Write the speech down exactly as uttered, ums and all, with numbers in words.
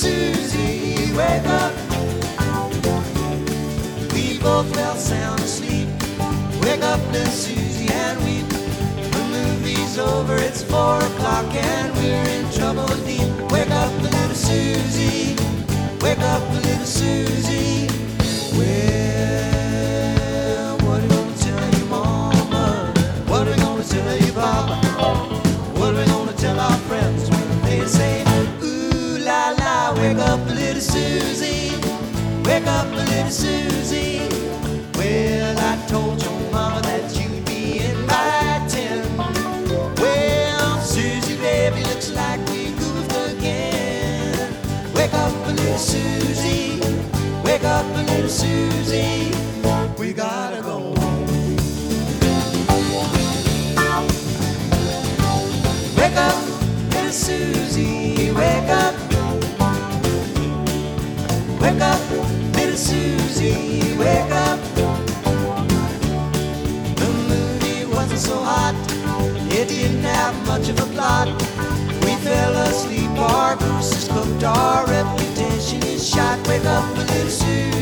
Susie, wake up. We both fell sound asleep. Wake up, little Susie, and weep. The movie's over, it's four o'clock, and we're in trouble deep. Wake up, little Susie. Wake up, little Susie. Well, what are we gonna tell your mama? What are we gonna tell your papa? What are we gonna tell our friends when they say, ooh la la, wake up, little Susie. Wake up, little Susie. Well, I told your mama that you'd be in by ten. Well, Susie, baby, looks like we goofed again. Wake up, little Susie. Wake up, little Susie. We gotta go home. Wake up, little Susie. Wake up. Wake up, little Susie. Wake up. The movie wasn't so hot. It didn't have much of a plot. We fell asleep, our goose is cooked, our reputation is shot. Wake up, little Susie.